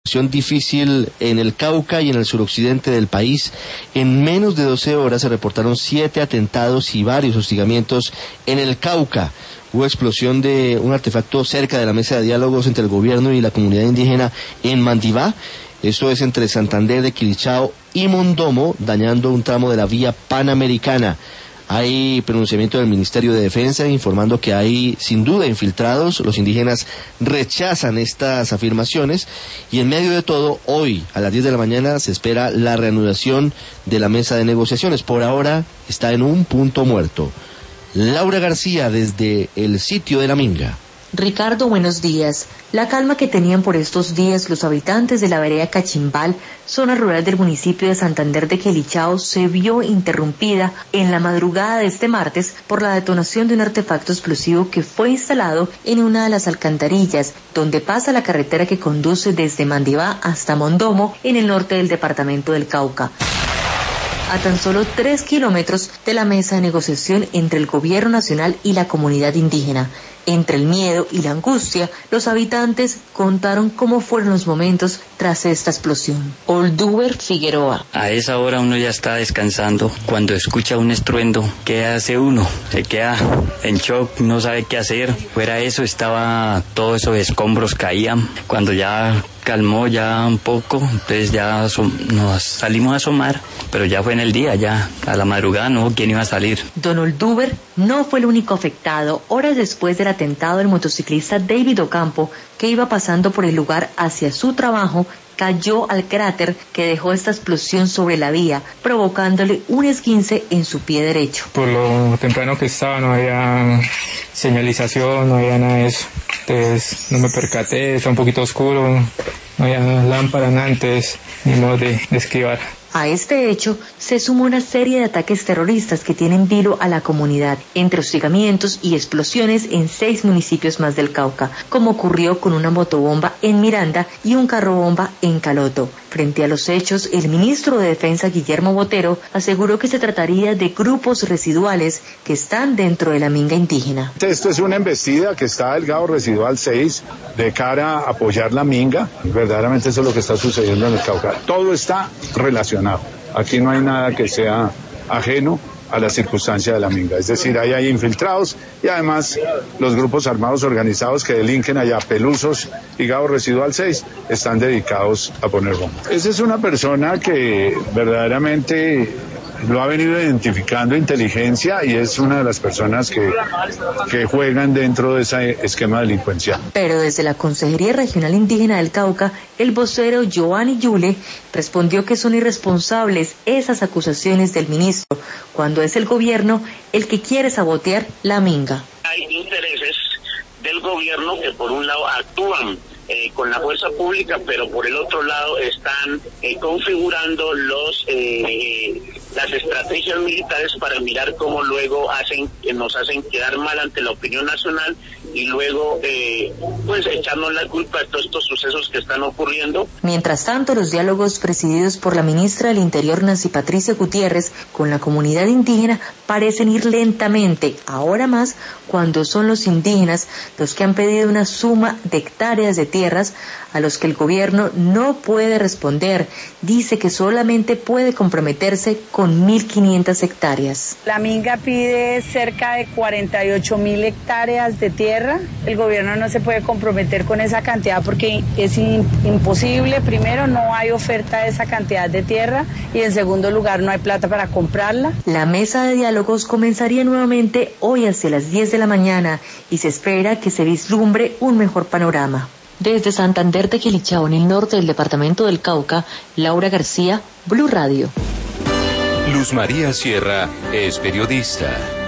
Difícil en el Cauca y en el suroccidente del país. En menos de 12 horas se reportaron 7 atentados y varios hostigamientos en el Cauca. Hubo explosión de un artefacto cerca de la mesa de diálogos entre el gobierno y la comunidad indígena en Mandivá. Esto es entre Santander de Quilichao y Mondomo, dañando un tramo de la vía panamericana. Hay pronunciamiento del Ministerio de Defensa informando que hay sin duda infiltrados. Los indígenas rechazan estas afirmaciones y en medio de todo, hoy a las 10 de la mañana se espera la reanudación de la mesa de negociaciones. Por ahora está en un punto muerto. Laura García desde el sitio de la Minga. Ricardo, buenos días. La calma que tenían por estos días los habitantes de la vereda Cachimbal, zona rural del municipio de Santander de Quilichao, se vio interrumpida en la madrugada de este martes por la detonación de un artefacto explosivo que fue instalado en una de las alcantarillas donde pasa la carretera que conduce desde Mandivá hasta Mondomo en el norte del departamento del Cauca. A tan solo 3 kilómetros de la mesa de negociación entre el gobierno nacional y la comunidad indígena. Entre el miedo y la angustia, los habitantes contaron cómo fueron los momentos tras esta explosión. Olduber Figueroa. A esa hora uno ya está descansando. Cuando escucha un estruendo, ¿qué hace uno? Se queda en shock, no sabe qué hacer. Fuera de eso estaba todo eso de escombros caían. Cuando ya calmó ya un poco, entonces ya nos salimos a asomar, pero ya fue en el día, ya a la madrugada no, ¿quién iba a salir? Don Olduber no fue el único afectado. Horas después del atentado, el motociclista David Ocampo, que iba pasando por el lugar hacia su trabajo, cayó al cráter que dejó esta explosión sobre la vía, provocándole un esguince en su pie derecho. Por lo temprano que estaba no había señalización, no había nada de eso. Entonces no me percaté, está un poquito oscuro, no había lámpara antes, ni modo de esquivar. A este hecho se sumó una serie de ataques terroristas que tienen vilo a la comunidad, entre hostigamientos y explosiones en 6 municipios más del Cauca, como ocurrió con una motobomba en Miranda y un carrobomba en Caloto. Frente a los hechos, el ministro de Defensa, Guillermo Botero, aseguró que se trataría de grupos residuales que están dentro de la minga indígena. Esto es una embestida que está del Gado Residual 6 de cara a apoyar la minga. Verdaderamente eso es lo que está sucediendo en el Cauca. Todo está relacionado. Aquí no hay nada que sea ajeno a la circunstancia de la minga, es decir, ahí hay infiltrados y además los grupos armados organizados que delinquen allá, Pelusos y Gado Residual 6, están dedicados a poner bombas. Esa es una persona que verdaderamente lo ha venido identificando inteligencia y es una de las personas que juegan dentro de ese esquema delincuencial. Pero desde la Consejería Regional Indígena del Cauca, el vocero Giovanni Yule respondió que son irresponsables esas acusaciones del ministro, cuando es el gobierno el que quiere sabotear la minga. Hay intereses del gobierno que por un lado actúan con la fuerza pública, pero por el otro lado están configurando las estrategias militares para mirar cómo luego nos hacen quedar mal ante la opinión nacional y luego pues echarnos la culpa de todos estos sucesos que están ocurriendo. Mientras tanto, los diálogos presididos por la ministra del Interior, Nancy Patricia Gutiérrez, con la comunidad indígena parecen ir lentamente, ahora más cuando son los indígenas los que han pedido una suma de hectáreas de tierras a los que el gobierno no puede responder. Dice que solamente puede comprometerse con 1.500 hectáreas. La minga pide cerca de 48.000 hectáreas de tierra. El gobierno no se puede comprometer con esa cantidad porque es imposible. Primero, no hay oferta de esa cantidad de tierra y en segundo lugar, no hay plata para comprarla. La mesa de diálogos comenzaría nuevamente hoy hacia las 10 de la mañana y se espera que se vislumbre un mejor panorama. Desde Santander de Quilichao, en el norte del departamento del Cauca, Laura García, Blue Radio. Luz María Sierra es periodista.